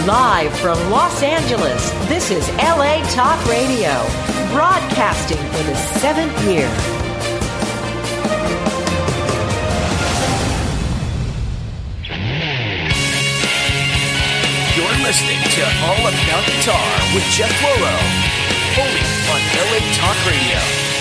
Live from Los Angeles, this is LA Talk Radio, broadcasting for the 7th year. You're listening to All About Guitar with Jeff Floro, only on LA Talk Radio.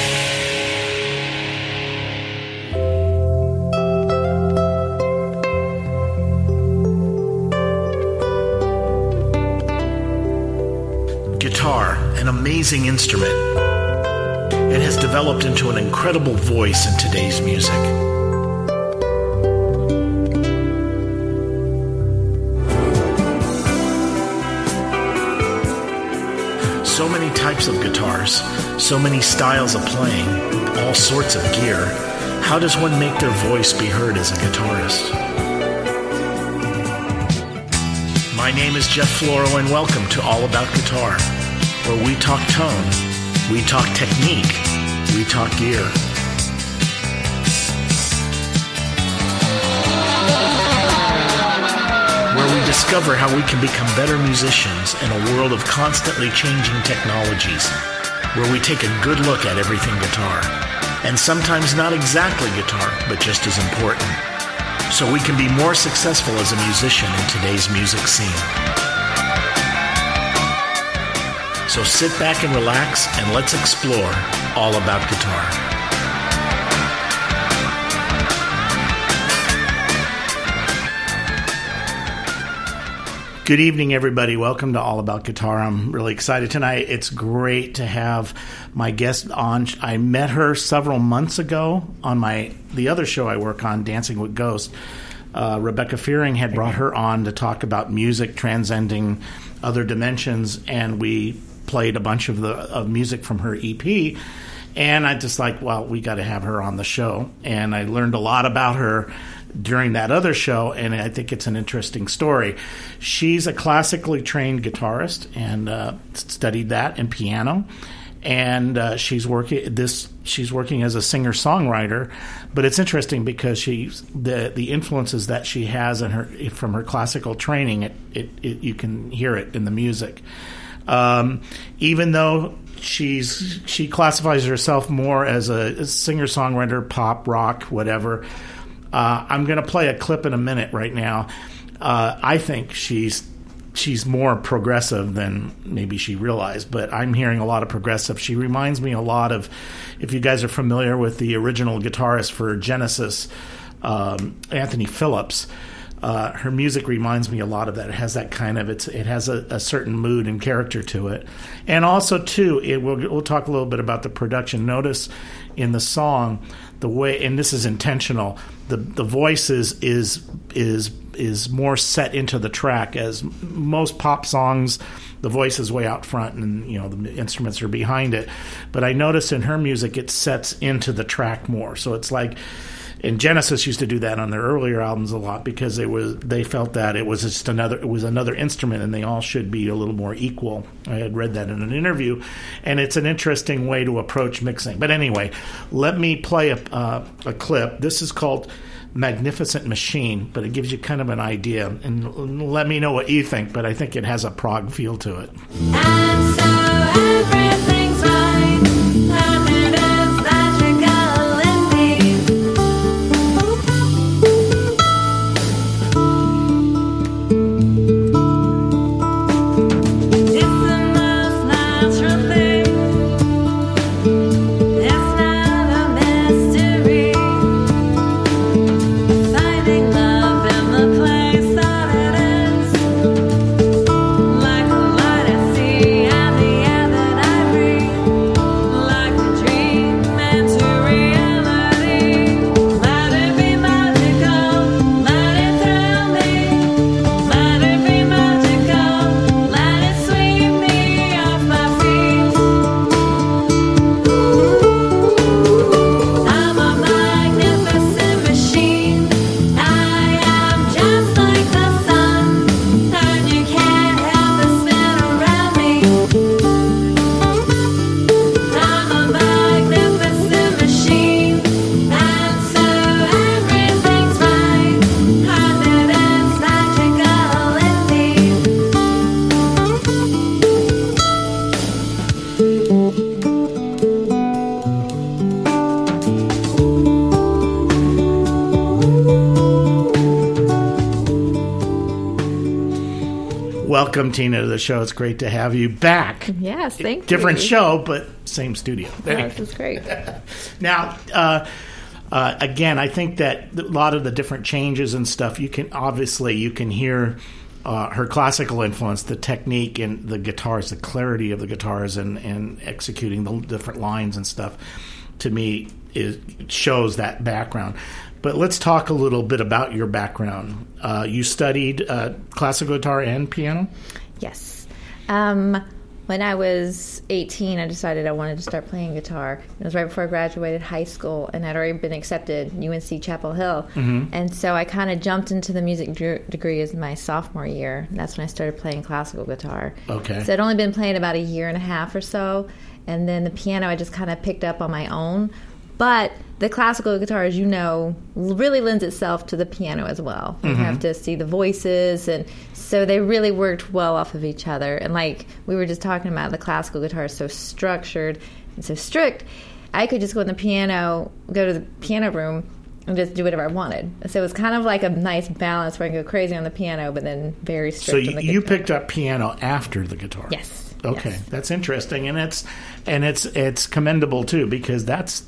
Guitar, an amazing instrument. It has developed into an incredible voice in today's music. So many types of guitars, so many styles of playing, all sorts of gear. How does one make their voice be heard as a guitarist? My name is Jeff Floro, and welcome to All About Guitar, where we talk tone, we talk technique, we talk gear. Where we discover how we can become better musicians in a world of constantly changing technologies, where we take a good look at everything guitar, and sometimes not exactly guitar, but just as important, so we can be more successful as a musician in today's music scene. So sit back and relax, and let's explore all about guitar. Good evening, everybody. Welcome to All About Guitar. I'm really excited tonight. It's great to have my guest on. I met her several months ago on the other show I work on, Dancing with Ghosts. Rebecca Fearing had brought her on to talk about music transcending other dimensions, and we played a bunch of music from her EP. And I just we got to have her on the show. And I learned a lot about her during that other show, and I think it's an interesting story. She's a classically trained guitarist and studied that in piano, and she's working as a singer-songwriter. but it's interesting because the influences that she has from her classical training, you can hear it in the music. Even though she classifies herself more as a singer-songwriter, pop, rock, whatever. I'm going to play a clip in a minute right now. I think she's more progressive than maybe she realized, but I'm hearing a lot of progressive. She reminds me a lot of, if you guys are familiar with the original guitarist for Genesis, Anthony Phillips. Her music reminds me a lot of that. It has that kind of, it has a certain mood and character to it. And also, too, we'll talk a little bit about the production. Notice in the song, the way, and this is intentional, the voice is more set into the track. As most pop songs, the voice is way out front and the instruments are behind it. But I notice in her music, it sets into the track more. So it's like, and Genesis used to do that on their earlier albums a lot because they felt that it was another instrument and they all should be a little more equal. I had read that in an interview, and it's an interesting way to approach mixing. But anyway, let me play a clip. This is called Magnificent Machine, but it gives you kind of an idea. And let me know what you think, but I think it has a prog feel to it. And so everything's right, and it is magical indeed. It's the most natural thing. It's not a mystery. Finding love in the place that it is, like a light at sea. Welcome, Tina, to the show. It's great to have you back. Yes, thank you. Different show, but same studio. Yes, it's great. Now, again, I think that a lot of the different changes and stuff, you can hear her classical influence, the technique and the guitars, the clarity of the guitars and executing the different lines and stuff, to me, it shows that background. But let's talk a little bit about your background. You studied classical guitar and piano? Yes. When I was 18, I decided I wanted to start playing guitar. It was right before I graduated high school, and I'd already been accepted UNC Chapel Hill. And so I kind of jumped into the music degree as my sophomore year. That's when I started playing classical guitar. Okay. So I'd only been playing about a year and a half or so, and then the piano I just kind of picked up on my own. But the classical guitar, as you know, really lends itself to the piano as well. You have to see the voices, and so they really worked well off of each other. And like we were just talking about, the classical guitar is so structured and so strict. I could just go to the piano room and just do whatever I wanted. So it was kind of like a nice balance where I could go crazy on the piano, but then very strict So on the guitar. you picked up piano after the guitar? Yes. Okay, Yes. that's interesting, and it's commendable too, because that's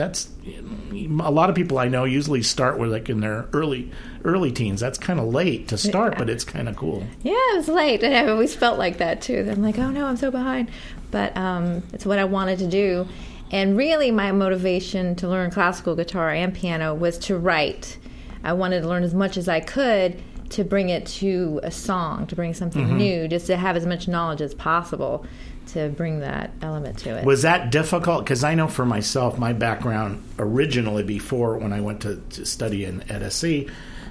a lot of people I know usually start with like in their early teens. That's kind of late to start, but it's kind of cool. Yeah, it was late, and I always felt like that too. I'm like, oh no, I'm so behind. But it's what I wanted to do, and really my motivation to learn classical guitar and piano was to write. I wanted to learn as much as I could to bring it to a song, to bring something new, just to have as much knowledge as possible to bring that element to it. Was that difficult? Because I know for myself, my background originally, before when I went to study at SC,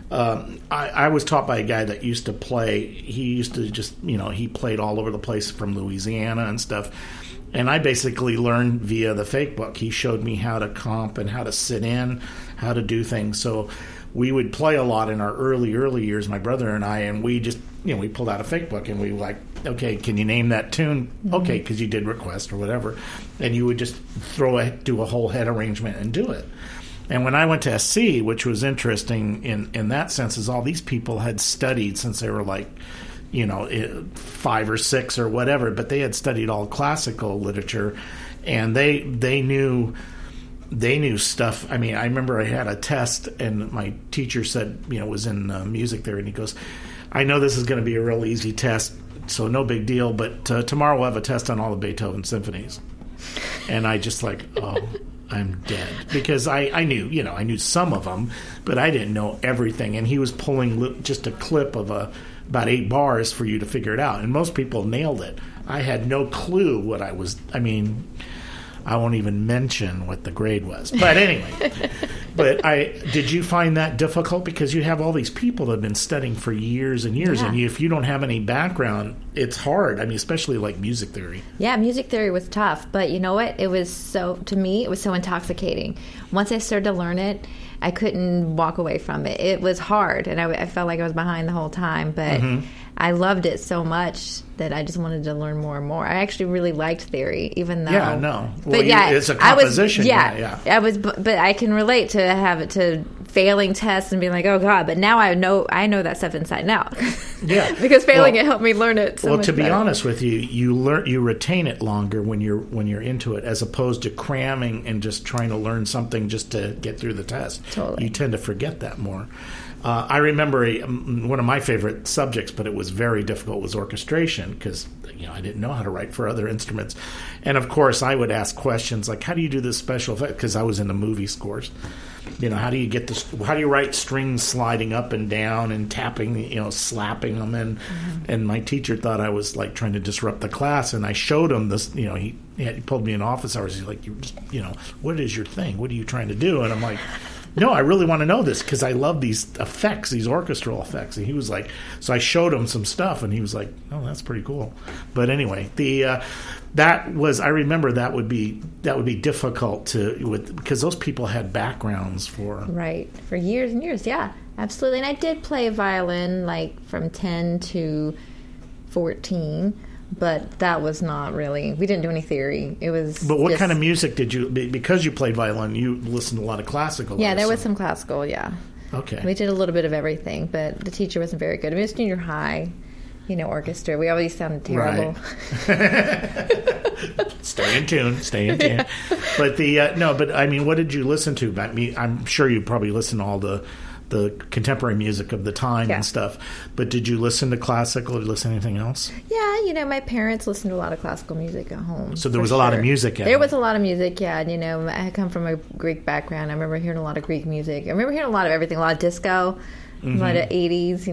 I was taught by a guy that used to play. He used to just, he played all over the place from Louisiana and stuff. And I basically learned via the fake book. He showed me how to comp and how to sit in, how to do things. So we would play a lot in our early years, my brother and I, and we just, we pulled out a fake book and we were like, okay, can you name that tune? Okay, because you did request or whatever. And you would just do a whole head arrangement and do it. And when I went to SC, which was interesting in that sense, is all these people had studied since they were like, 5 or 6 or whatever, but they had studied all classical literature, and they knew stuff. I mean, I remember I had a test, and my teacher said, was in music theory, and he goes, I know this is going to be a real easy test, so no big deal, but tomorrow we'll have a test on all the Beethoven symphonies. And I just like, oh, I'm dead. Because I knew, I knew some of them, but I didn't know everything. And he was pulling just a clip of about 8 bars for you to figure it out. And most people nailed it. I had no clue what I won't even mention what the grade was. But anyway, did you find that difficult? Because you have all these people that have been studying for years and years, and if you don't have any background, it's hard. I mean, especially like music theory. Yeah, music theory was tough, but you know what? To me, it was so intoxicating. Once I started to learn it, I couldn't walk away from it. It was hard, and I felt like I was behind the whole time, but I loved it so much that I just wanted to learn more and more. I actually really liked theory, even though... Yeah, no. Well, it's a composition. I was, but I can relate to failing tests and being like, oh God, but now I know that stuff inside and out. Yeah. Because failing it helped me learn it so much to be better. honest with you, you retain it longer when you're into it, as opposed to cramming and just trying to learn something just to get through the test. Totally. You tend to forget that more. I remember one of my favorite subjects, but it was very difficult, was orchestration, because I didn't know how to write for other instruments. And of course, I would ask questions like, how do you do this special effect? Because I was into movie scores. How do you get this? How do you write strings sliding up and down and tapping, slapping them in? And my teacher thought I was like trying to disrupt the class, and I showed him this. He pulled me in office hours. He's like, what is your thing? What are you trying to do? And I'm like, no, I really want to know this because I love these effects, these orchestral effects. And he was like, so I showed him some stuff, and he was like, oh, that's pretty cool. But anyway, I remember that would be difficult because those people had backgrounds for years and years. Yeah, absolutely. And I did play violin like from 10 to 14. But that was not really... We didn't do any theory. It was... But what kind of music did you... Because you played violin, you listened to a lot of classical. Yeah, there was some classical, yeah. Okay. We did a little bit of everything, but the teacher wasn't very good. I mean, it was junior high. orchestra. We always sounded terrible. Stay in tune. But but I mean, what did you listen to? I mean, I'm sure you probably listened to all the contemporary music of the time and stuff. But did you listen to classical or listen to anything else? Yeah, my parents listened to a lot of classical music at home. So there was a lot of music. There was a lot of music, yeah. And, I come from a Greek background. I remember hearing a lot of Greek music. I remember hearing a lot of everything, a lot of disco, a lot of 80s,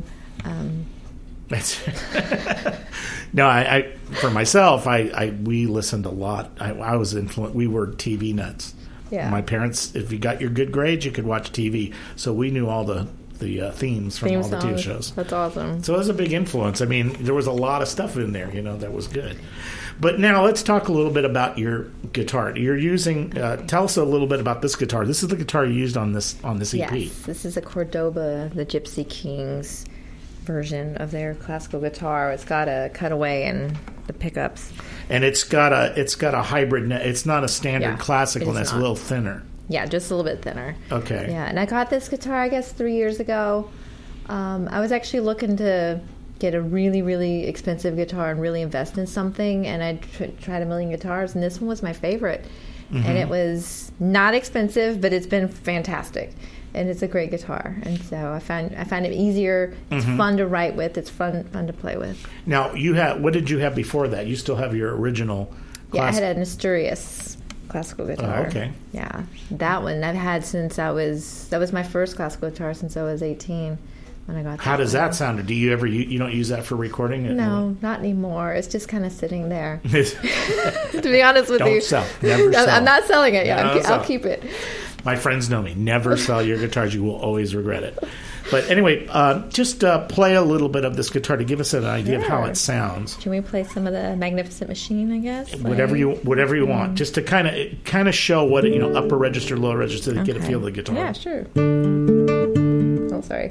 No, I for myself, we listened a lot. I was influenced. We were TV nuts. Yeah. My parents, if you got your good grades, you could watch TV. So we knew all the themes from all the TV shows. That's awesome. So it was a big influence. I mean, there was a lot of stuff in there, that was good. But now let's talk a little bit about your guitar. You're using. Tell us a little bit about this guitar. This is the guitar you used on this EP. Yes, this is a Cordoba, the Gypsy Kings version of their classical guitar. It's got a cutaway and the pickups. And it's got a hybrid neck. It's not a standard classical, and it's a little thinner. Yeah, just a little bit thinner. Okay. Yeah, and I got this guitar, I guess, 3 years ago. I was actually looking to get a really, really expensive guitar and really invest in something, and I tried a million guitars, and this one was my favorite. And it was not expensive, but it's been fantastic. And it's a great guitar, and so I find it easier. It's fun to write with. It's fun to play with. Now, what did you have before that? You still have your original. Yeah, I had an Asturias classical guitar. Oh, okay. Yeah, that one I've had since that was my first classical guitar since I was 18 when I got that. How does that sound? Do you ever you don't use that for recording? No, not anymore. It's just kind of sitting there. To be honest with you, don't sell. Never sell. I'm not selling it. Yeah, No, I'll keep it. My friends know me. Never sell your guitars. You will always regret it. But anyway, just play a little bit of this guitar to give us an idea of how it sounds. Can we play some of the Magnificent Machine, I guess? Whatever you want, just to kind of show what upper register, lower register, to get a feel of the guitar. Yeah, sure. Oh, sorry.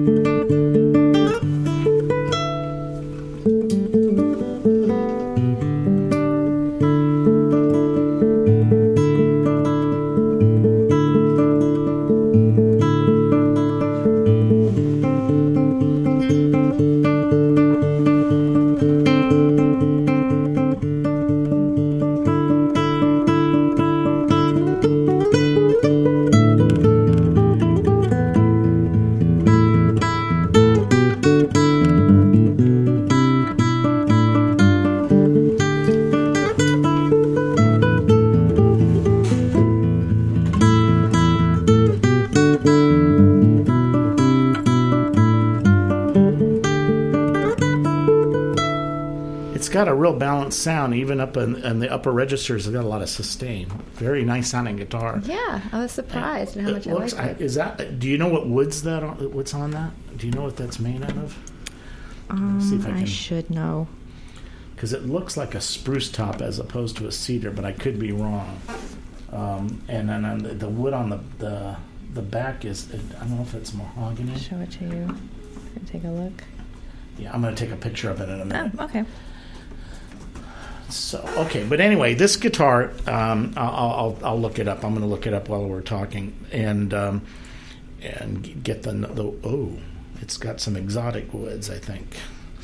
Got a real balanced sound, even up in the upper registers. It's got a lot of sustain. Very nice sounding guitar. Yeah, I was surprised at how much I liked it. Is that? Do you know what what's on that? Do you know what that's made out of? See if I should know. Because it looks like a spruce top as opposed to a cedar, but I could be wrong. And then on the wood on the back is, I don't know if it's mahogany. I'll show it to you. Take a look. Yeah, I'm going to take a picture of it in a minute. Oh, okay. So okay, but anyway, this guitar, I'll look it up. I'm going to look it up while we're talking, and get the it's got some exotic woods, I think.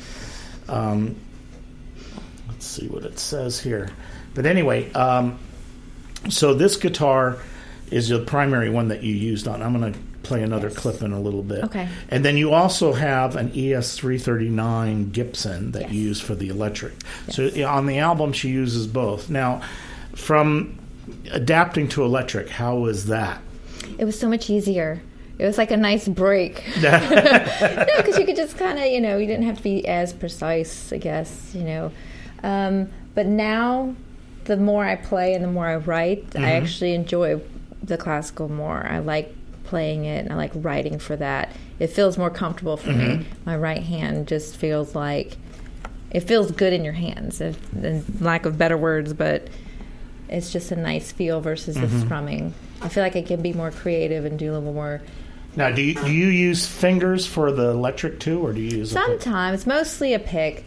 Let's see what it says here. But anyway, so this guitar is the primary one that you used on. I'm going to play another clip in a little bit. Okay. And then you also have an ES339 Gibson that you use for the electric. Yes. So on the album, she uses both. Now, from adapting to electric, how was that? It was so much easier. It was like a nice break. No, because you could just kind of, you didn't have to be as precise, I guess, But now, the more I play and the more I write, I actually enjoy the classical more. I like playing it and I like writing for that. It feels more comfortable for me. My right hand just feels like it feels good in your hands, in lack of better words, but it's just a nice feel versus the strumming. I feel like I can be more creative and do a little more. Now, do you use fingers for the electric too, or do you use sometimes? Mostly a pick.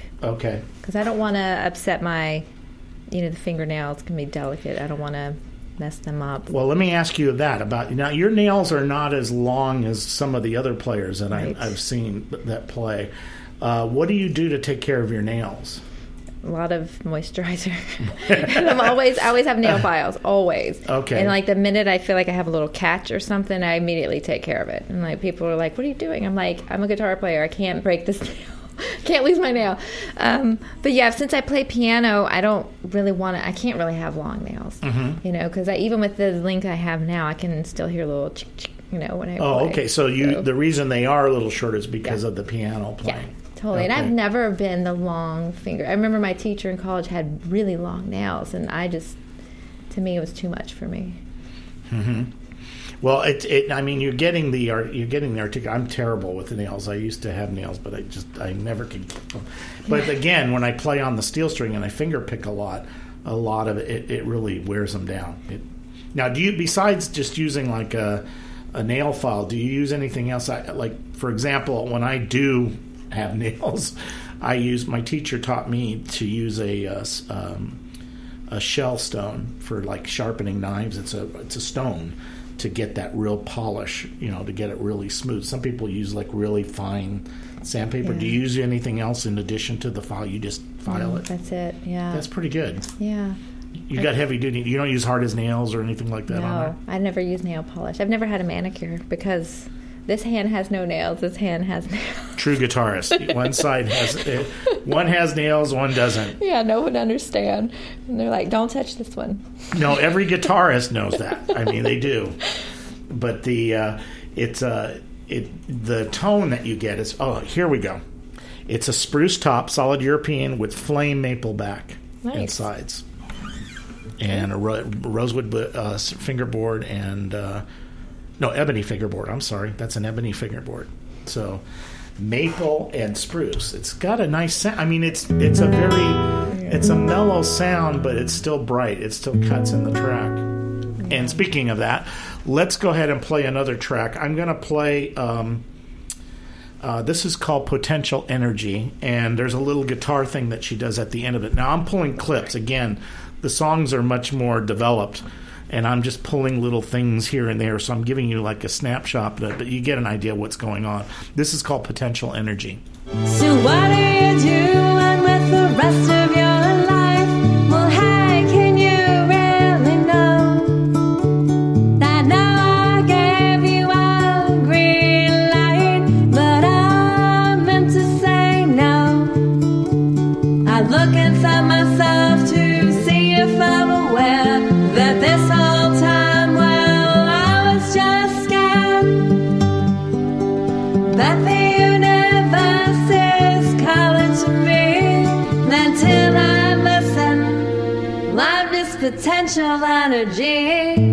Okay. Because I don't want to upset my, the fingernails can be delicate. I don't want to mess them up. Well, let me ask you that about now. Your nails are not as long as some of the other players that Right. I've seen that play. What do you do to take care of your nails? A lot of moisturizer. And I always have nail files, always. Okay. And like the minute I feel like I have a little catch or something, I immediately take care of it. And like people are like, "What are you doing?" I'm like, "I'm a guitar player. I can't break this nail. Can't lose my nail." But yeah, since I play piano, I don't really want to. I can't really have long nails, you know, because even with the length I have now, I can still hear a little, you know, when I Oh, play. okay. So the reason they are a little shorter is because Yeah. of the piano Yeah, playing. totally. Okay. And I've never been the long finger. I remember my teacher in college had really long nails, and to me, it was too much for me. Well, I mean, you're getting the articulation. I'm terrible with the nails. I used to have nails, but I never could keep them. But again, when I play on the steel string and I finger pick a lot of it really wears them down. Now, do you, besides just using like a nail file, do you use anything else? Like, for example, when I do have nails, my teacher taught me to use a shell stone for like sharpening knives. It's a stone to get that real polish, you know, to get it really smooth. Some people use like really fine sandpaper. Yeah. Do you use anything else in addition to the file? You just file it. That's it. Yeah. That's pretty good. Yeah. You got heavy duty. You don't use hard as nails or anything like that on No, there? I never use nail polish. I've never had a manicure because this hand has no nails. This hand has nails. True guitarist. One has nails, one doesn't. Yeah, no one understand. And they're like, "Don't touch this one." No, every guitarist knows that. I mean, they do. But the tone that you get is, here we go. It's a spruce top, solid European with flame maple back and Nice. sides, and a rosewood fingerboard and ebony fingerboard. I'm sorry, that's an ebony fingerboard. So maple and spruce. It's got a nice sound. I mean, it's a mellow sound, but it's still bright. It still cuts in the track. And speaking of that, let's go ahead and play another track. I'm going to play. This is called Potential Energy, and there's a little guitar thing that she does at the end of it. Now I'm pulling clips again. The songs are much more developed, and I'm just pulling little things here and there. So I'm giving you like a snapshot, but you get an idea of what's going on. This is called Potential Energy. So what are you doing with the rest of your life? Well, hey, can you really know that now I gave you a green light, but I meant to say no. I look inside myself to see if I'm aware that this whole time, well, I was just scared that the universe is calling to me. Until I listen, life is potential energy.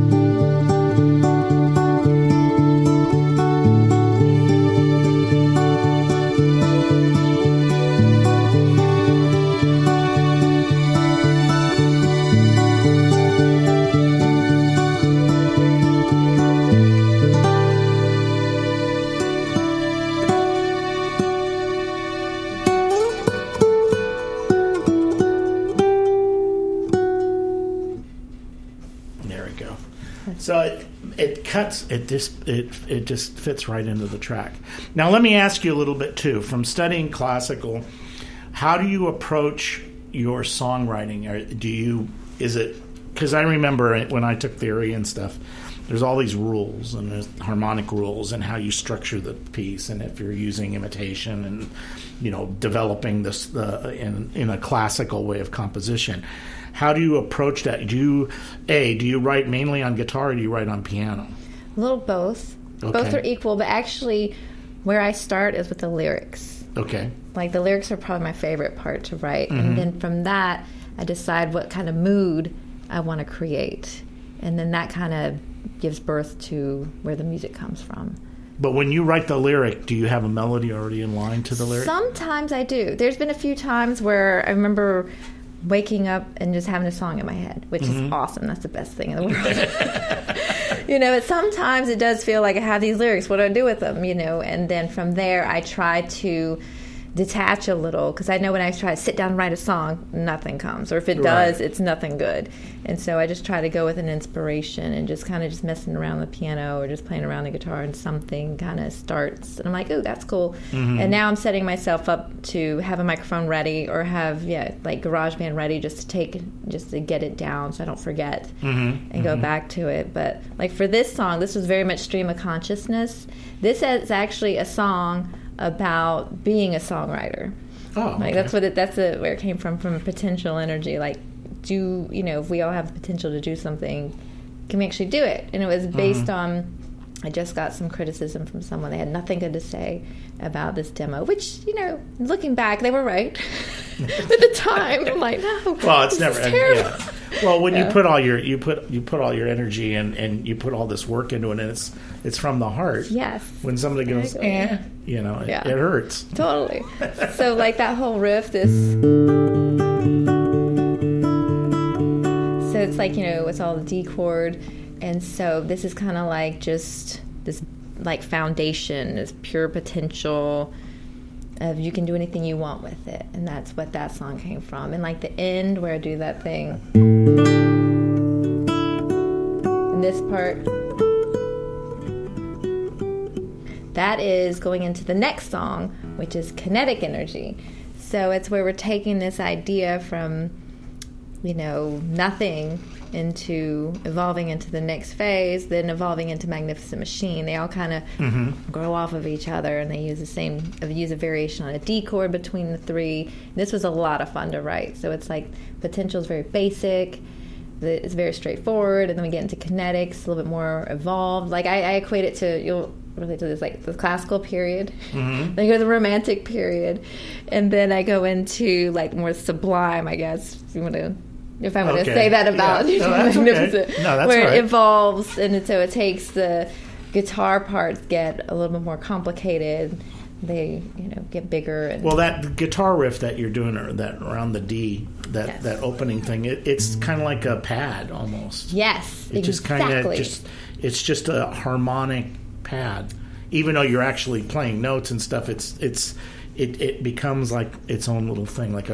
There we go. So it cuts. It just fits right into the track. Now let me ask you a little bit too. From studying classical, how do you approach your songwriting? Or is it because I remember when I took theory and stuff, there's all these rules and there's harmonic rules and how you structure the piece, and if you're using imitation and developing this in a classical way of composition. How do you approach that? Do you write mainly on guitar or do you write on piano? A little both. Okay. Both are equal, but actually, where I start is with the lyrics. Okay. Like the lyrics are probably my favorite part to write, and then from that, I decide what kind of mood I want to create, and then that kind of gives birth to where the music comes from. But when you write the lyric, do you have a melody already in line to the lyric? Sometimes I do. There's been a few times where I remember waking up and just having a song in my head, which is awesome. That's the best thing in the world. But sometimes it does feel like I have these lyrics. What do I do with them? And then from there I try to detach a little, because I know when I try to sit down and write a song, nothing comes, or if it does, it's nothing good. And so I just try to go with an inspiration and just kind of just messing around the piano or just playing around the guitar, and something kind of starts, and I'm like, oh, that's cool. And now I'm setting myself up to have a microphone ready, or have like GarageBand ready, just to get it down so I don't forget and go back to it. But like for this song, this was very much stream of consciousness. This is actually a song about being a songwriter. Oh, okay. Like that's where it came from potential energy. Like, if we all have the potential to do something, can we actually do it? And it was based on, I just got some criticism from someone. They had nothing good to say about this demo, which, looking back, they were right. At the time, I'm like, no. Well, it's never. Terrible. Well, when you put all your you put all your energy and you put all this work into it, and it's from the heart. Yes. When somebody goes, it hurts. Totally. So like that whole riff, so it's like, it's all the D chord, and so this is kind of like just this like foundation, this pure potential of you can do anything you want with it, and that's what that song came from. And like the end where I do that thing, and this part, that is going into the next song, which is Kinetic Energy. So it's where we're taking this idea from, nothing into evolving into the next phase, then evolving into Magnificent Machine. They all kind of grow off of each other, and they use a variation on a D chord between the three. This was a lot of fun to write. So it's like Potential is very basic, it's very straightforward, and then we get into Kinetics, a little bit more evolved. Like I equate it to, you'll relate to this, like the classical period, then you go to the romantic period, and then I go into like more sublime, I guess, if I want to say that about Magnificent, okay. No, that's where right. it evolves, and so it takes the guitar parts get a little bit more complicated. They, get bigger. And well, that guitar riff that you're doing, or that around the D, that opening thing, it's kind of like a pad almost. Yes, it just kind of it's just a harmonic pad, even though you're actually playing notes and stuff. It becomes like its own little thing, like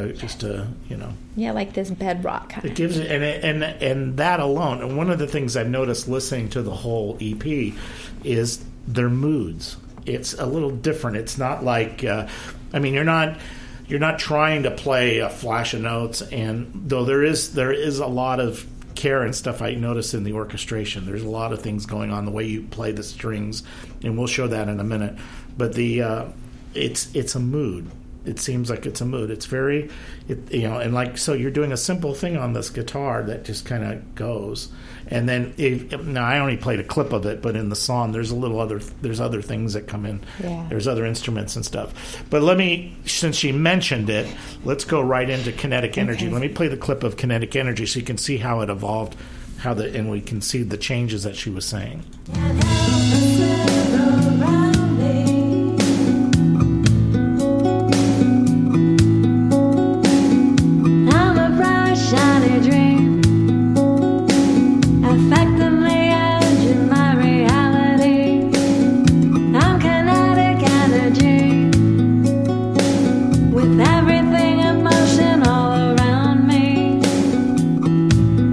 like this bedrock kind it gives it, and that alone. And one of the things I've noticed listening to the whole EP is their moods. It's a little different. It's not like you're not trying to play a flash of notes, and though there is a lot of care and stuff I notice in the orchestration. There's a lot of things going on the way you play the strings, and we'll show that in a minute. But it's a mood. It seems like it's a mood. It's very, and like, so you're doing a simple thing on this guitar that just kind of goes. And then, now I only played a clip of it, but in the song, there's other things that come in. Yeah. There's other instruments and stuff. But since she mentioned it, let's go right into Kinetic Energy. Let me play the clip of Kinetic Energy so you can see how it evolved, and we can see the changes that she was saying.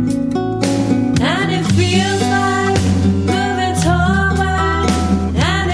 And it feels like moving toward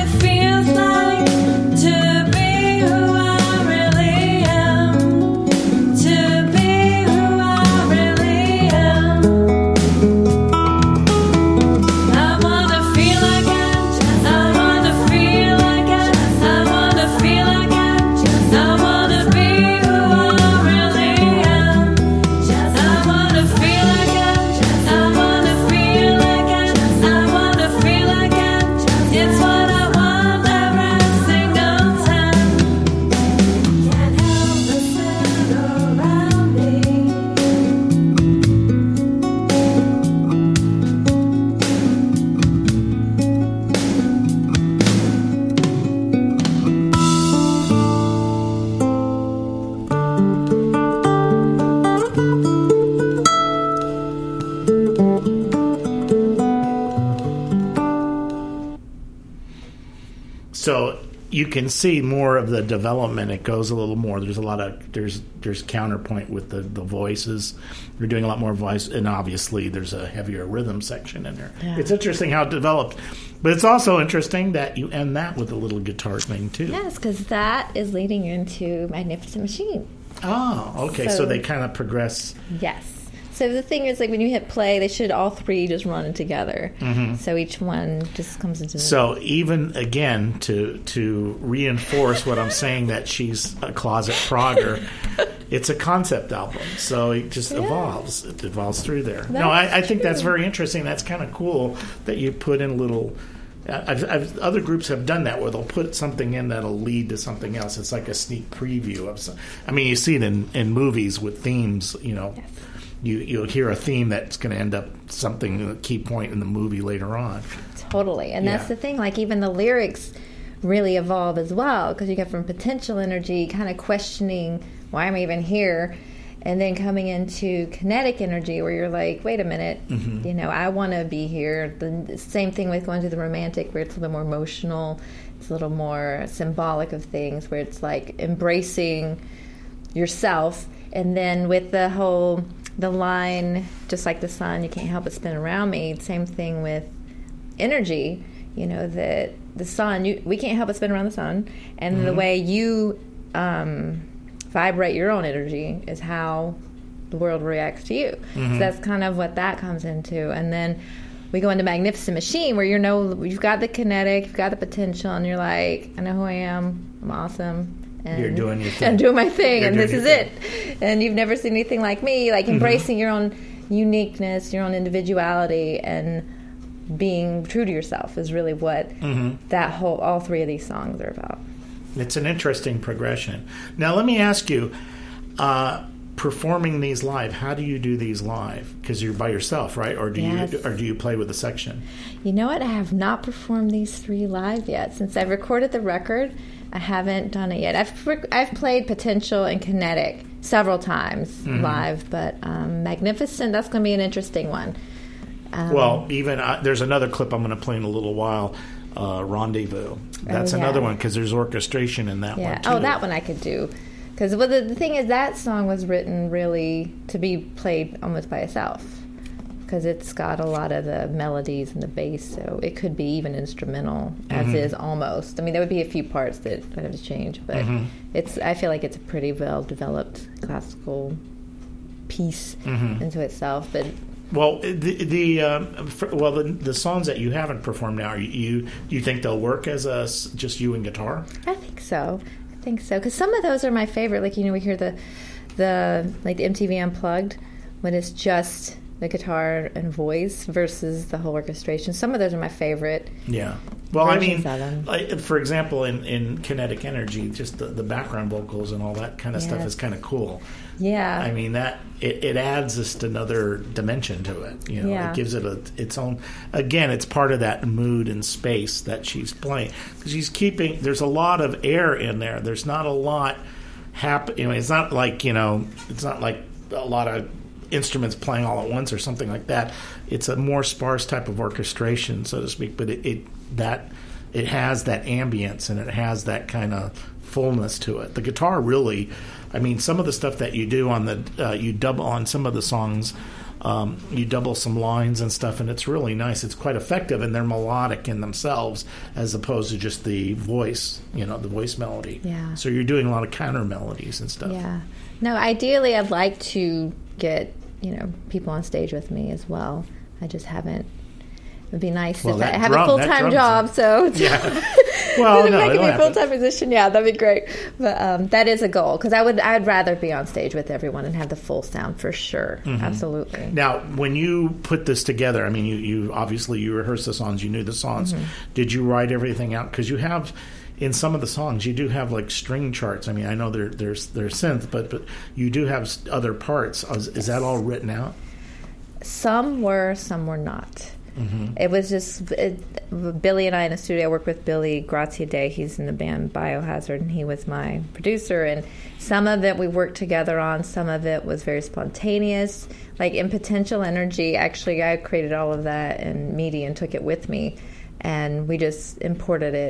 you can see more of the development. It goes a little more. There's a lot of there's counterpoint with the voices. You're doing a lot more voice, and obviously there's a heavier rhythm section in there. Yeah. It's interesting how it developed, but it's also interesting that you end that with a little guitar thing too. Yes, because that is leading you into Magnificent Machine. Oh, okay. So So- they kind of progress. Yes. So the thing is, like, when you hit play, they should all three just run together. So each one just comes into the... So even again to reinforce what I'm saying, that she's a closet progger, it's a concept album, so it just evolves. It evolves through there. No, I think that's very interesting. That's kind of cool that you put in little. Other groups have done that where they'll put something in that'll lead to something else. It's like a sneak preview of some. I mean, you see it in movies with themes. You know, you'll hear a theme that's going to end up something, a key point in the movie later on. Totally. And that's Yeah. the thing. Like, even the lyrics really evolve as well, because you get from potential energy, kind of questioning, why am I even here? And then coming into kinetic energy, where you're like, wait a minute, you know, I want to be here. The same thing with going to the romantic, where it's a little bit more emotional. It's a little more symbolic of things, where it's like embracing yourself. And then with the line, just like the sun, you can't help but spin around me. Same thing with energy, you know, that the sun, we can't help but spin around the sun. And the way you vibrate your own energy is how the world reacts to you. So that's kind of what that comes into. And then we go into Magnificent Machine, where you've got the kinetic, you've got the potential, and you're like, I know who I am, I'm awesome. And You're doing your thing. I'm doing my thing, You're and doing this is your it. And you've never seen anything like me. Like, embracing your own uniqueness, your own individuality, and being true to yourself is really what all three of these songs are about. It's an interesting progression. Now, let me ask you, performing these live, how do you do these live? Because you're by yourself, right? Or do you play with a section? You know what? I have not performed these three live yet. Since I've recorded the record, I haven't done it yet. I've played Potential and Kinetic several times live, but Magnificent, that's going to be an interesting one. Well, even there's another clip I'm going to play in a little while, Rendezvous. That's another one, because there's orchestration in that one, too. Oh, that one I could do. Because the thing is, that song was written really to be played almost by itself, because it's got a lot of the melodies and the bass, so it could be even instrumental as is almost. I mean, there would be a few parts that I'd have to change, but I feel like it's a pretty well-developed classical piece into itself. But well, the songs that you haven't performed now, do you think they'll work as just you and guitar? I think so. Because some of those are my favorite. Like, you know, we hear the MTV Unplugged, when it's just the guitar and voice versus the whole orchestration. Some of those are my favorite. Yeah. Well, I mean, versions of them. like, for example, in Kinetic Energy, just the background vocals and all that kind of stuff is kind of cool. Yeah. I mean, that it adds just another dimension to it. You know, Yeah. it gives it its own. Again, it's part of that mood and space that she's playing, because she's keeping. There's a lot of air in there. There's not a lot happen. You know, it's not like it's not like a lot of instruments playing all at once or something like that. It's a more sparse type of orchestration, so to speak. But it has that ambience, and it has that kind of fullness to it. The guitar really, I mean, some of the stuff that you do on you double on some of the songs, you double some lines and stuff, and it's really nice. It's quite effective, and they're melodic in themselves, as opposed to just the voice, the voice melody. Yeah. So you're doing a lot of counter melodies and stuff. Yeah. No, ideally, I'd like to get, people on stage with me as well. I just haven't. It would be nice if I have a full-time job, so yeah. Well, if no, I could be a happen. full-time musician, yeah, that'd be great. But that is a goal, because I'd rather be on stage with everyone and have the full sound for sure. Absolutely. Now, when you put this together, I mean, you obviously you rehearsed the songs, you knew the songs. Did you write everything out? Because you have, in some of the songs, you do have like string charts. I mean, I know they're synth, but you do have other parts. Is that all written out? Some were not. It was just Billy and I in the studio. I worked with Billy Graziadei. He's in the band Biohazard, and he was my producer. And some of it we worked together on. Some of it was very spontaneous. Like in Potential Energy, actually, I created all of that in MIDI and took it with me, and we just imported it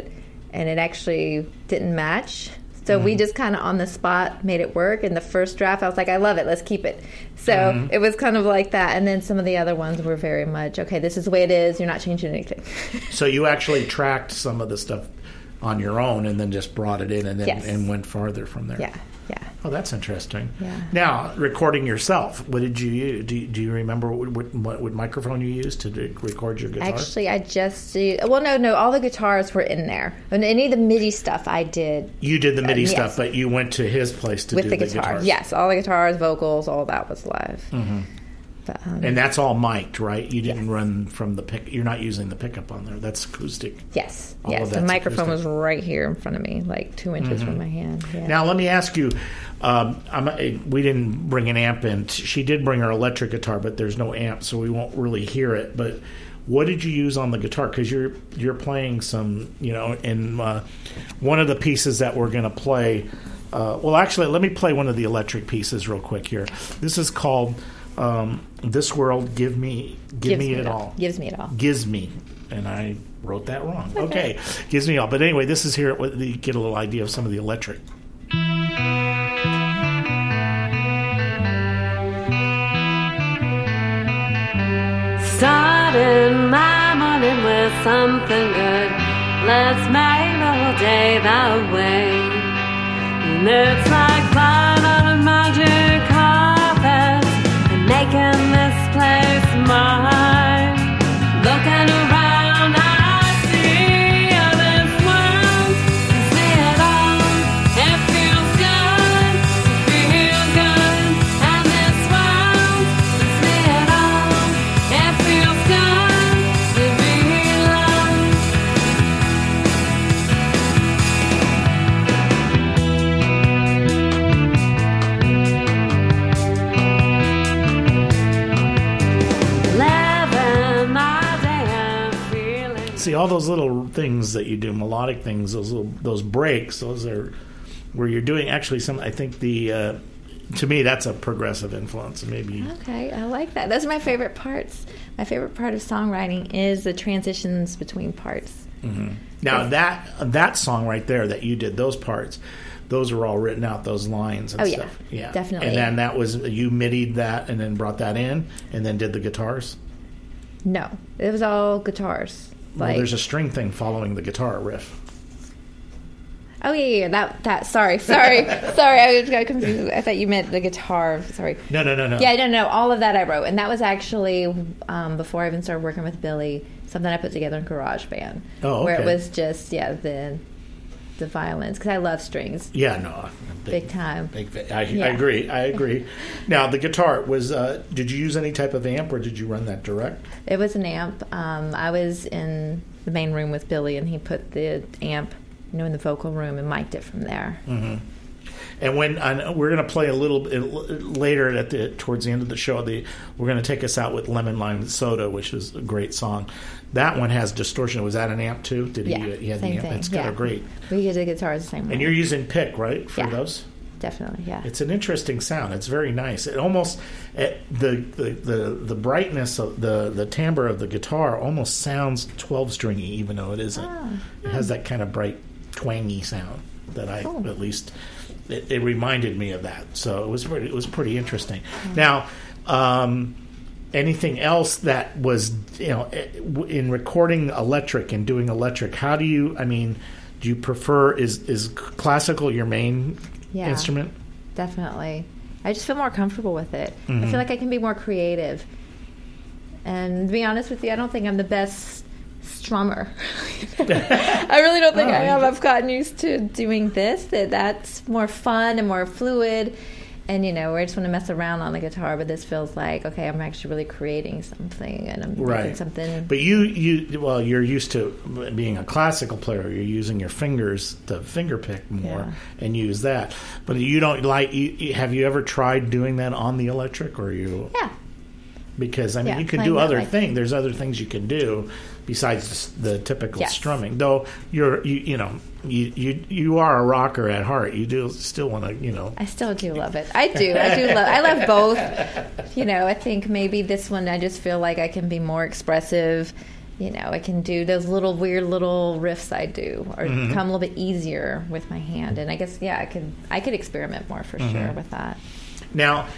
and it actually didn't match. So we just kind of on the spot made it work. In the first draft, I was like, I love it. Let's keep it. So it was kind of like that. And then some of the other ones were very much, okay, this is the way it is. You're not changing anything. So you actually tracked some of the stuff on your own and then just brought it in and then and went farther from there. Yeah. Oh, that's interesting. Yeah. Now, recording yourself, what did you use? Do you remember what microphone you used to record your guitar? Actually, I just used, no, all the guitars were in there. And any of the MIDI stuff I did. You did the MIDI yes. stuff, but you went to his place to with do the guitars. guitars. Yes, all the guitars, vocals, all that was live. Mm-hmm. But, and that's all mic'd, right? You didn't run from the pick. You're not using the pickup on there. That's acoustic. Yes. All yes. of The that's microphone acoustic. was right here in front of me, like 2 inches from my hand. Yeah. Now, let me ask you. We didn't bring an amp in. She did bring her electric guitar, but there's no amp, so we won't really hear it. But what did you use on the guitar? Because you're playing some, in one of the pieces that we're going to play. Well, actually, let me play one of the electric pieces real quick here. This is called "This World Give Me It All." Gives me it all. Gives me, and I wrote that wrong. Okay, gives me all. But anyway, this is here. You get a little idea of some of the electric. Starting my morning with something good. Let's make the whole day that way. And it's like flying on a magic carpet and making this place mine. Looking around, I see this world and see it all. It feels good to feel good. And this world and see it all. It feels good to be loved. Living my day and feeling. See, all those little things that you do, melodic things, those breaks, those are where you're doing actually some. I think to me that's a progressive influence. Maybe Okay, I like that. Those are my favorite parts. My favorite part of songwriting is the transitions between parts. now that song right there that you did, those parts, those were all written out. Those lines and Oh, yeah. stuff. Yeah, Definitely. And then that was you MIDI'd that and then brought that in and then did the guitars. No, it was all guitars. Well, there's a string thing following the guitar riff. Oh yeah. That. Sorry. I got confused. I thought you meant the guitar. Sorry. No. Yeah, no. All of that I wrote, and that was actually before I even started working with Billy. Something I put together in GarageBand. Oh, Where it okay. was just the violins, because I love strings. Yeah, no, Big time. I agree. Now the guitar was. Did you use any type of amp, or did you run that direct? It was an amp. I was in the main room with Billy, and he put the amp, in the vocal room, and mic'd it from there. And when we're going to play a little bit later towards the end of the show, we're going to take us out with Lemon Lime Soda, which is a great song. That one has distortion. Was that an amp too? Did Yeah, he had same the amp? thing. It's kind of great. We use the guitars the same way. And you're using pick, right, for Yeah. those? Definitely, yeah. It's an interesting sound. It's very nice. It almost the brightness of the timbre of the guitar almost sounds 12-stringy, even though it isn't. It has that kind of bright, twangy sound that I at least it reminded me of that. So it was pretty interesting. Now, anything else that was in recording electric and doing electric? How do you? I mean, do you prefer is classical your main Yeah. instrument? Definitely. I just feel more comfortable with it. Mm-hmm. I feel like I can be more creative. And to be honest with you, I don't think I'm the best strummer. I really don't think I am. I've gotten used to doing that's more fun and more fluid. And, I just want to mess around on the guitar, but this feels like, okay, I'm actually really creating something, and I'm making something. But you're used to being a classical player. You're using your fingers to finger pick more and use that. But you don't have you ever tried doing that on the electric, or you? Yeah. Because you can playing do that other way. things. There's other things you can do besides the typical Yes. strumming. Though you are a rocker at heart. You do still want to I still do love it. I love both. I think maybe this one I just feel like I can be more expressive I can do those little weird little riffs I do, or come a little bit easier with my hand. And I guess, I could experiment more for sure with that. Now,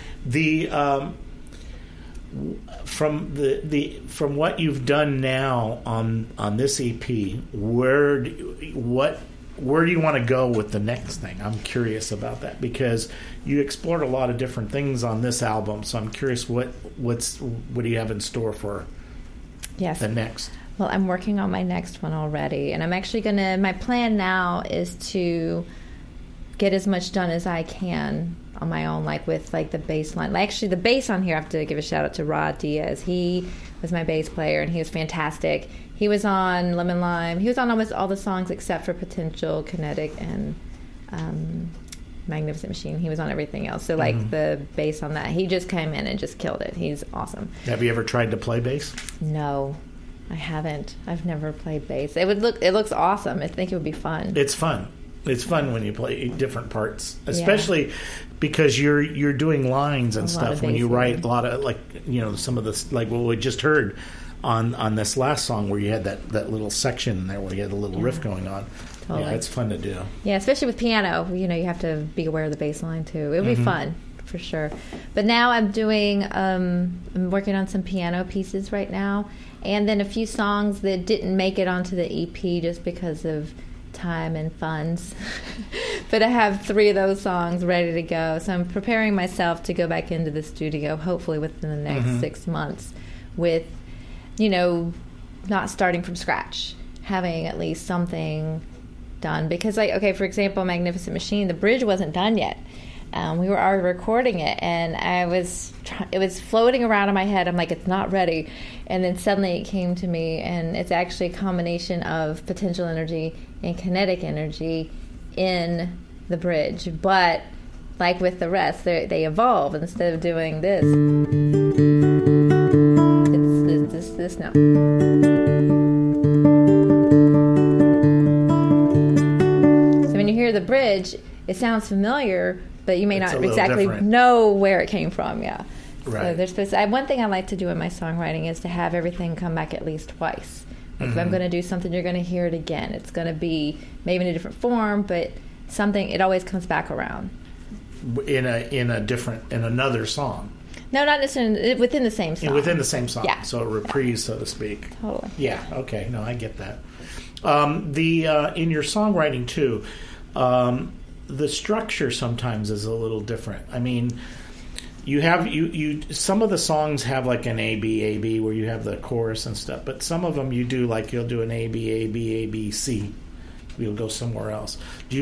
from what you've done now on this EP, where do you want to go with the next thing? I'm curious about that because you explored a lot of different things on this album. So I'm curious what do you have in store for the next? Well, I'm working on my next one already, and I'm actually my plan now is to get as much done as I can on my own, like with like the bass line. Actually, the bass on here, I have to give a shout out to Rod Diaz. He was my bass player, and he was fantastic. He was on Lemon Lime. He was on almost all the songs except for Potential, Kinetic, and Magnificent Machine. He was on everything else. So like the bass on that, he just came in and just killed it. He's awesome. Have you ever tried to play bass? No, I haven't. I've never played bass. It looks awesome. I think it would be fun. It's fun. It's fun when you play different parts, especially because you're doing lines and stuff when you write a lot of some of this, like what we just heard on this last song where you had that little section in there where you had a little riff going on. Totally. Yeah, it's fun to do. Yeah, especially with piano, you have to be aware of the bass line too. It would be fun for sure. But now I'm doing I'm working on some piano pieces right now, and then a few songs that didn't make it onto the EP just because of time and funds. But I have 3 of those songs ready to go, so I'm preparing myself to go back into the studio hopefully within the next 6 months with not starting from scratch, having at least something done. Because for example, Magnificent Machine, the bridge wasn't done yet. We were already recording it, and it was floating around in my head. I'm like, it's not ready. And then suddenly it came to me, and it's actually a combination of potential energy and kinetic energy in the bridge. But like with the rest, they evolve. Instead of doing this, it's this now. So when you hear the bridge, it sounds familiar, but you may not exactly know where it came from. Yeah. Right. So one thing I like to do in my songwriting is to have everything come back at least twice. Like if I'm going to do something, you're going to hear it again. It's going to be maybe in a different form, but something, it always comes back around. In another song. No, not necessarily within the same song. Within the same song. Yeah. So a reprise, so to speak. Totally. Yeah. Okay. No, I get that. In your songwriting too, the structure sometimes is a little different. I mean, you have some of the songs have like an A-B where you have the chorus and stuff, but some of them you do like you'll do an A-B-C. You'll go somewhere else.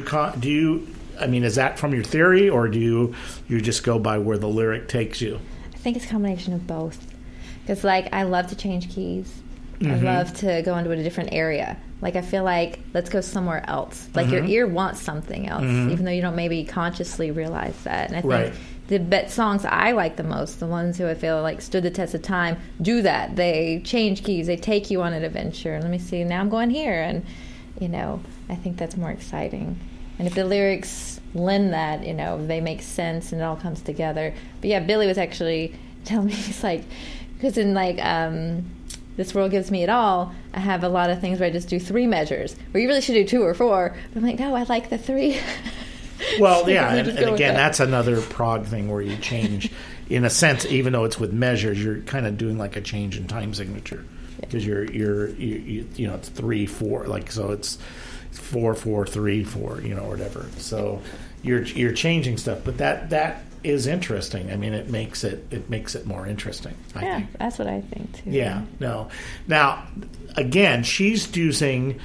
Is that from your theory, or do you just go by where the lyric takes you? I think it's a combination of both. Because I love to change keys. I love to go into a different area. I feel like let's go somewhere else. Your ear wants something else, even though you don't maybe consciously realize that. And I think the songs I like the most, the ones who I feel like stood the test of time, do that. They change keys. They take you on an adventure. Let me see. Now I'm going here, and I think that's more exciting. And if the lyrics lend that, they make sense and it all comes together. But yeah, Billy was actually telling me, he's like, because in This World Gives Me It All, I have a lot of things where I just do 3 measures, where you really should do 2 or 4. But I'm like, no, I like the 3. Well, yeah, and again, that's another prog thing where you change, in a sense, even though it's with measures, you're kind of doing like a change in time signature, because you're it's 3/4, so it's 4/4/3/4, or whatever. So you're changing stuff, but that is interesting. I mean, it makes it more interesting. I think that's what I think too. Yeah. No. Now, again, she's using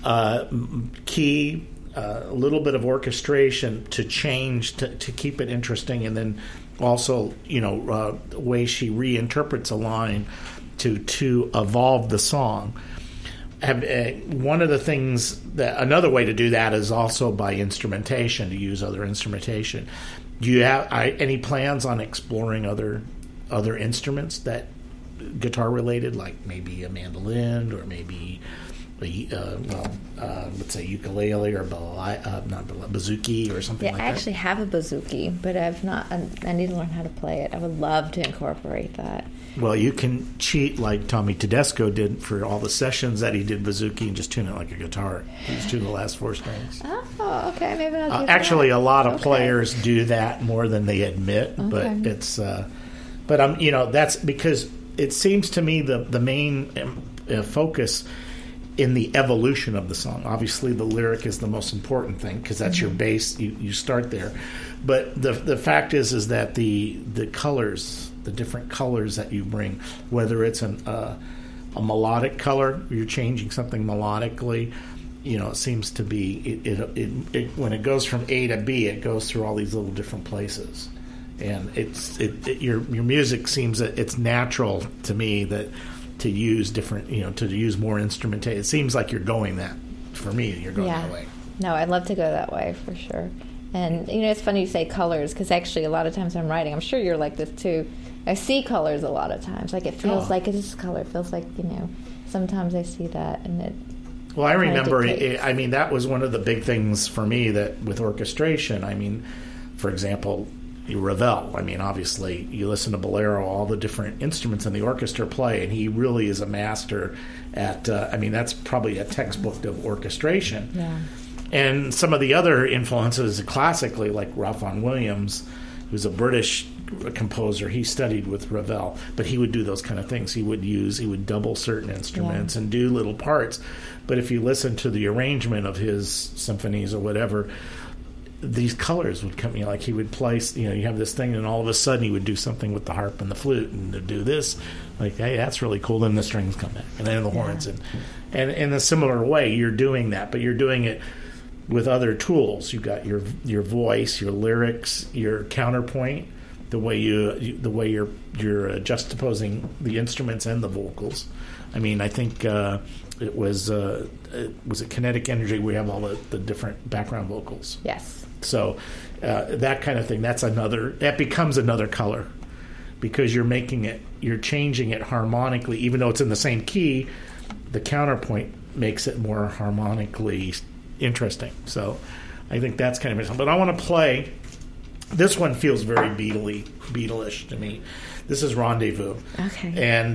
key. A little bit of orchestration to change to keep it interesting, and then also the way she reinterprets a line to evolve the song. One of the things another way to do that is also by instrumentation, to use other instrumentation. Do you have any plans on exploring other instruments that guitar related, like maybe a mandolin or maybe let's say ukulele or bouzouki or something Yeah, like I actually have a bouzouki, but I've not. I need to learn how to play it. I would love to incorporate that. that. Well, you can cheat like Tommy Tedesco did for all the sessions that he did bouzouki and just tune it like a guitar. Just tune the last 4 strings. Oh, okay. Maybe I'll do that. Actually, a lot of Okay. players do that more than they admit, but Okay. it's. But I'm, that's because it seems to me the main focus in the evolution of the song. Obviously, the lyric is the most important thing because that's your base. You start there, but the fact is that the colors, the different colors that you bring, whether it's a melodic color, you're changing something melodically. It seems to be it when it goes from A to B, it goes through all these little different places, and your music seems that it's natural to me that. To use different, to use more instrumentation. It seems like you're going that. For me, you're going that way. No, I'd love to go that way for sure. And it's funny you say colors because actually a lot of times I'm writing. I'm sure you're like this too. I see colors a lot of times. Like it feels like it is color. It feels like Sometimes I see that, and it. Well, I remember. That was one of the big things for me that with orchestration. For example. Ravel. Obviously, you listen to Bolero, all the different instruments in the orchestra play, and he really is a master at. That's probably a textbook of orchestration. Yeah. And some of the other influences classically, like Ralph Vaughan Williams, who's a British composer, he studied with Ravel, but he would do those kind of things. He would double certain instruments and do little parts. But if you listen to the arrangement of his symphonies or whatever. These colors would come, like he would place, you have this thing, and all of a sudden he would do something with the harp and the flute, and to do this, like, hey, that's really cool. Then the strings come back, and then the horns, and in a similar way, you're doing that, but you're doing it with other tools. You've got your voice, your lyrics, your counterpoint, the way you're juxtaposing the instruments and the vocals. I think it was it Kinetic Energy. We have all the different background vocals. Yes. So that kind of thing, that becomes another color because you're changing it harmonically, even though it's in the same key, the counterpoint makes it more harmonically interesting. So I think that's kind of interesting. But I want to play, this one feels very Beatle-ish to me. This is Rendezvous. Okay. And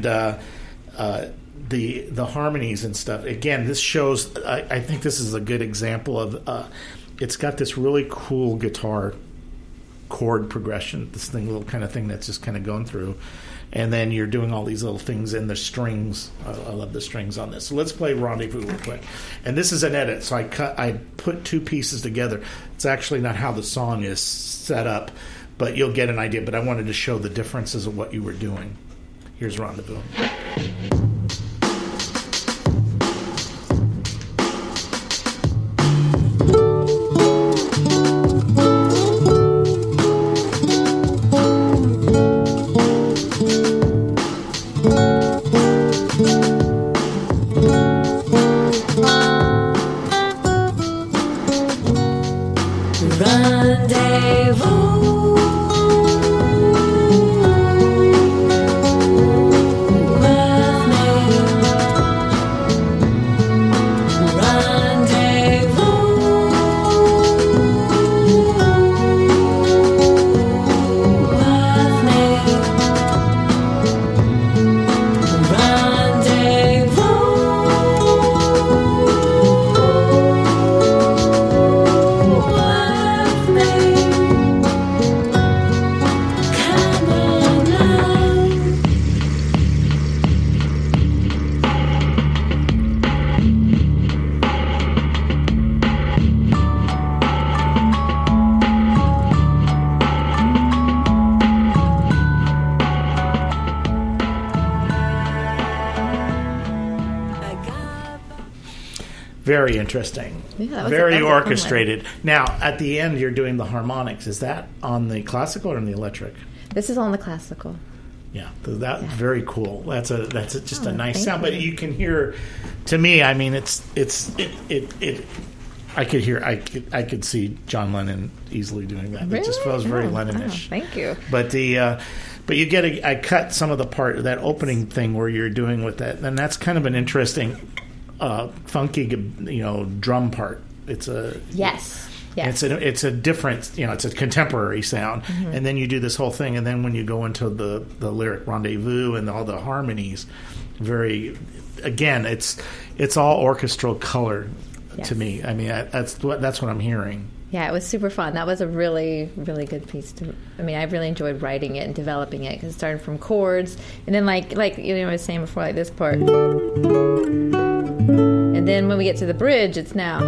the harmonies and stuff, again, this shows, I think this is a good example of... it's got this really cool guitar chord progression, this little kind of thing that's just kind of going through. And then you're doing all these little things in the strings. I love the strings on this. So let's play Rendezvous real quick. And this is an edit, so I put 2 pieces together. It's actually not how the song is set up, but you'll get an idea. But I wanted to show the differences of what you were doing. Here's Rendezvous. Very interesting. Yeah, very orchestrated. Now, at the end, you're doing the harmonics. Is that on the classical or on the electric? This is on the classical. Yeah, that's very cool. That's just a nice sound. you. But you can hear, to me, I mean, it. I could hear. I could see John Lennon easily doing that. Really? It just feels very Oh, Lennon-ish. thank you. But but you get I cut some of the part, that opening thing where you're doing with that, and that's kind of an interesting funky, drum part. It's a Yes. It's a different, it's a contemporary sound, and then you do this whole thing, and then when you go into the lyric rendezvous and all the harmonies, it's all orchestral color to me. I mean, that's what I'm hearing. Yeah, it was super fun. That was a really, really good piece. I really enjoyed writing it and developing it because it started from chords, and then like I was saying before, like this part, and then when we get to the bridge, it's now.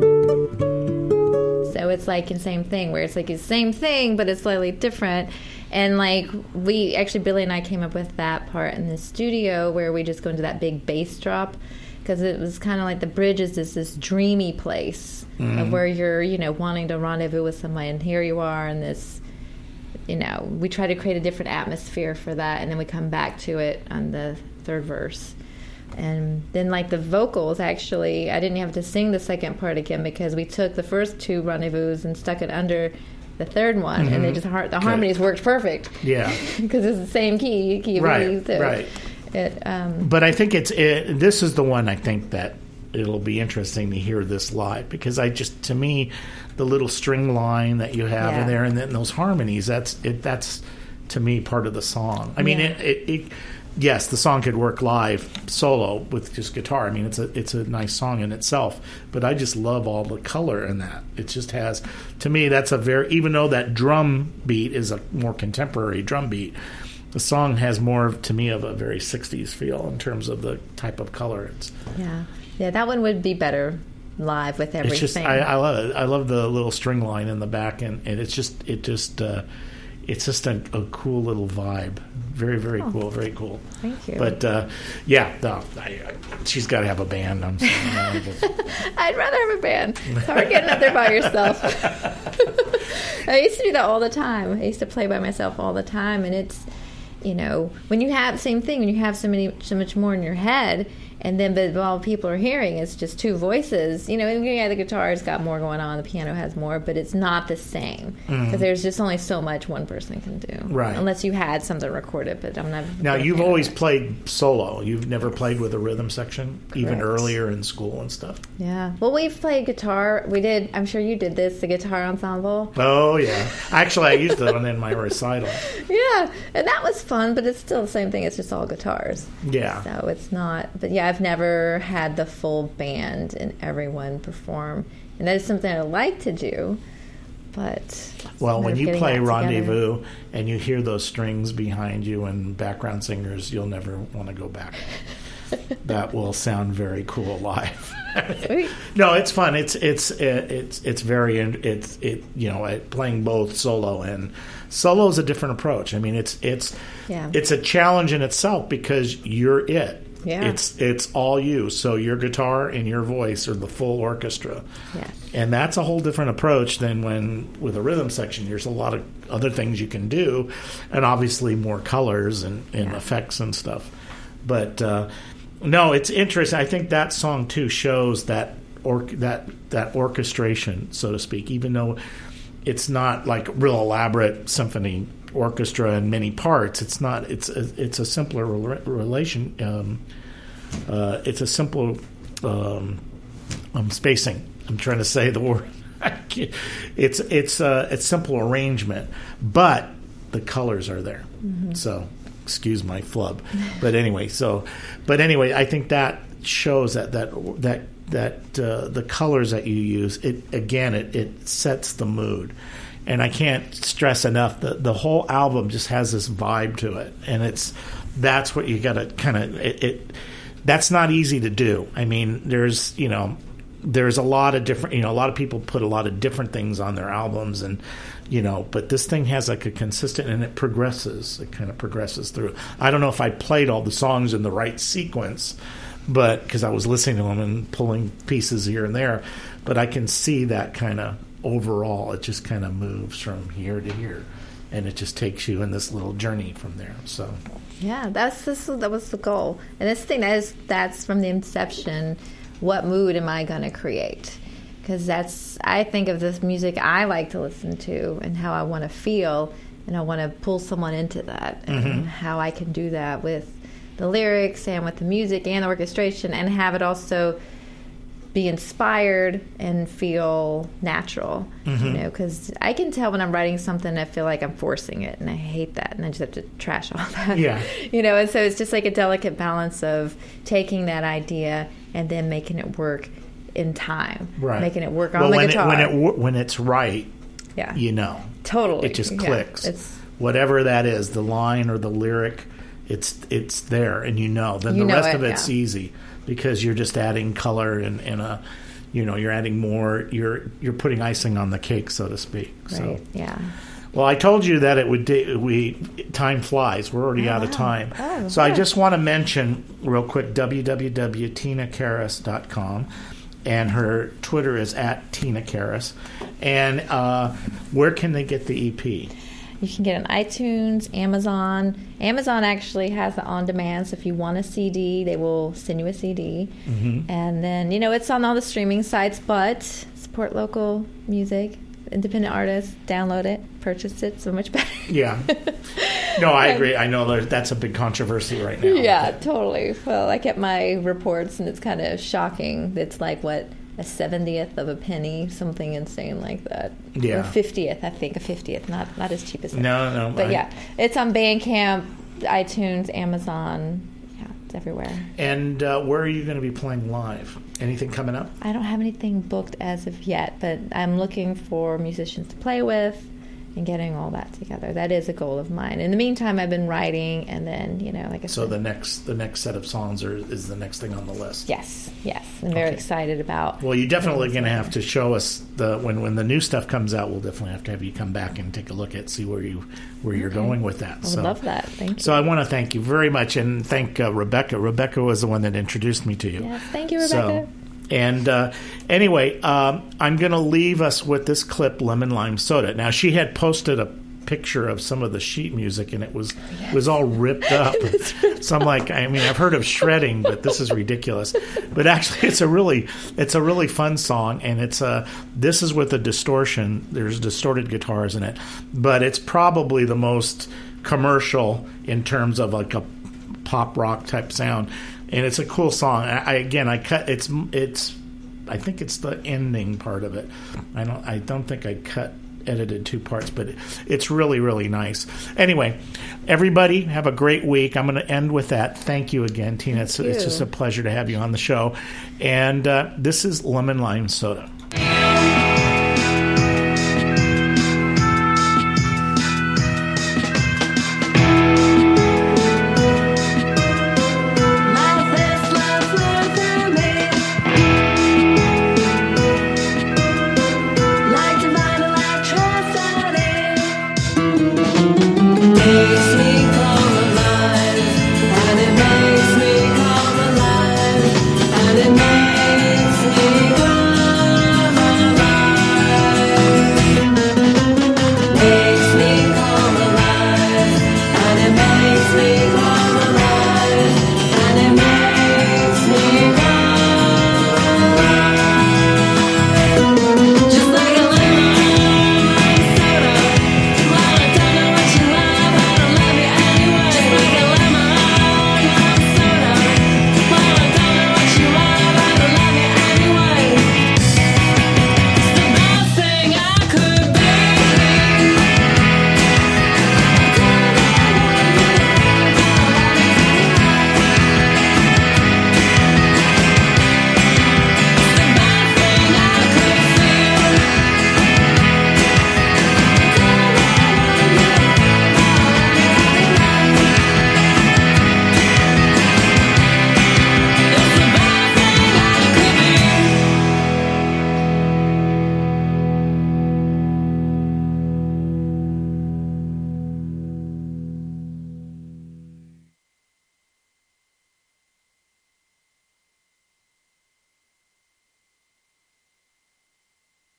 So it's like the same thing, where it's like the same thing, but it's slightly different. And like Billy and I came up with that part in the studio where we just go into that big bass drop, because it was kind of like the bridge is this dreamy place of where you're, wanting to rendezvous with somebody, and here you are in this, we try to create a different atmosphere for that, and then we come back to it on the third verse. And then, like, the vocals, actually, I didn't have to sing the second part again because we took the first two rendezvous and stuck it under the third one, and they the harmonies worked perfect. Yeah. Because it's the same key of right, too. Right. But I think this is the one I think that it'll be interesting to hear this live, because to me, the little string line that you have in there and then those harmonies, that's to me part of the song. I mean, yes, the song could work live solo with just guitar. I mean, it's a nice song in itself, but I just love all the color in that. It just has, to me, that's even though that drum beat is a more contemporary drum beat, the song has more, to me, of a very 60s feel in terms of the type of color. Yeah, that one would be better live with everything. It's just, I love it. I love the little string line in the back, and it's just a cool little vibe. Very, very cool. Very cool. Thank you. But she's got to have a band. I'm saying. I'd rather have a band. It's hard getting up there by yourself. I used to do that all the time. I used to play by myself all the time, and it's, when you have same thing, when you have so much more in your head. And then, but while people are hearing, it's just two voices. The guitar's got more going on, the piano has more, but it's not the same. Because there's just only so much one person can do. Right. Unless you had something recorded, but I'm not... Now, you've always played solo. You've never played with a rhythm section, even earlier in school and stuff? Yeah. Well, we've played guitar. We did, I'm sure you did this, the guitar ensemble. Oh, yeah. Actually, I used that one in my recital. Yeah. And that was fun, but it's still the same thing. It's just all guitars. Yeah. So it's not... But yeah, I've never had the full band and everyone perform, and that is something I like to do. But when you play Rendezvous and you hear those strings behind you and background singers, you'll never want to go back. That will sound very cool live. No, it's fun. It's playing both solo and solo is a different approach. I mean, it's a challenge in itself because you're it. Yeah. It's all you. So your guitar and your voice are the full orchestra. Yeah. And that's a whole different approach than when with a rhythm section. There's a lot of other things you can do, and obviously more colors and effects and stuff. But no, it's interesting. I think that song too shows that orchestration, so to speak, even though it's not like real elaborate symphony orchestra in many parts. It's not. It's a simpler relation. It's a simple spacing. I'm trying to say the word. It's simple arrangement, but the colors are there. Mm-hmm. So excuse my flub, but anyway. I think that shows that the colors that you use. It sets the mood. And I can't stress enough that the whole album just has this vibe to it, and that's what you got to kind of. That's not easy to do. I mean, there's a lot of different. A lot of people put a lot of different things on their albums, and but this thing has like a consistent, and it progresses. It kind of progresses through. I don't know if I played all the songs in the right sequence, but because I was listening to them and pulling pieces here and there, but I can see that kind of. Overall, it just kind of moves from here to here, and it just takes you in this little journey from there. So, yeah, that was the goal. And this thing that's from the inception. What mood am I going to create? Because I think of this music I like to listen to and how I want to feel, and I want to pull someone into that, and how I can do that with the lyrics and with the music and the orchestration, and have it also be inspired and feel natural, because I can tell when I'm writing something, I feel like I'm forcing it, and I hate that, and I just have to trash all that. Yeah. And so it's just like a delicate balance of taking that idea and then making it work in time, Right. making it work on the guitar. When it's right, yeah, totally, it just Yeah. clicks. It's Whatever that is, the line or the lyric, it's there, and then You the know rest it, of it's yeah. easy because you're just adding color and a, you're adding more. You're putting icing on the cake, so to speak. So. right, yeah. Well, I told you that it would. Time flies. We're already out of wow. time. Oh, so I good. just want to mention real quick www.tinakarras.com, and her Twitter is @TinaKarras. And where can they get the EP? You can get it on iTunes, Amazon. Amazon actually has the on-demand, so if you want a CD, they will send you a CD. And then, it's on all the streaming sites, but support local music, independent artists, download it, purchase it, so much better. Yeah. No, I agree. I know that's a big controversy right now. Yeah, totally. Well, I kept my reports, and it's kind of shocking. It's like, what, a 70th of a penny, something insane like that. Yeah. Or 50th, I think, a 50th, not as cheap as that. No. But yeah, it's on Bandcamp, iTunes, Amazon. Yeah, it's everywhere. And where are you going to be playing live? Anything coming up? I don't have anything booked as of yet, but I'm looking for musicians to play with and getting all that together. That is a goal of mine. In the meantime, I've been writing, and then, like I So said. the next set of songs is the next thing on the list. Yes. I'm very excited about. Well, you're definitely going to have to show us when the new stuff comes out. We'll definitely have you come back and take a look at, see where you're going with that. I would love that. Thank you. So I want to thank you very much, and thank Rebecca. Rebecca was the one that introduced me to you. Yes, thank you, Rebecca. And anyway, I'm going to leave us with this clip, Lemon Lime Soda. Now, she had posted a picture of some of the sheet music, and it was all ripped up. So I'm like, I've heard of shredding, but this is ridiculous. But actually, it's a really fun song, and this is with a distortion. There's distorted guitars in it, but it's probably the most commercial in terms of like a pop rock type sound. And it's a cool song. I think it's the ending part of it. I don't think I edited two parts, but it's really, really nice. Anyway, everybody have a great week. I'm going to end with that. Thank you again, Tina. It's just a pleasure to have you on the show. And this is Lemon Lime Soda.